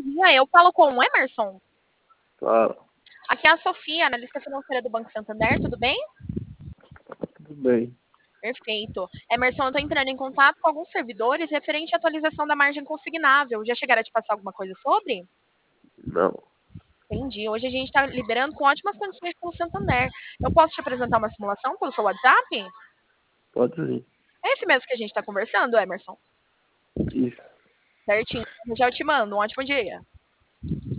dia, eu falo com o Emerson. Fala, Aqui é a Sofia, analista financeira do Banco Santander, tudo bem? tudo bem? Perfeito. Emerson, eu estou entrando em contato com alguns servidores referente à atualização da margem consignável. Já chegaram a te passar alguma coisa sobre? Não, Entendi. Hoje a gente está liberando com ótimas condições pelo Santander. Eu posso te apresentar uma simulação pelo seu WhatsApp? pode sim. É esse mesmo que a gente está conversando, Emerson? Isso. Certinho. Já eu te mando. Um ótimo dia.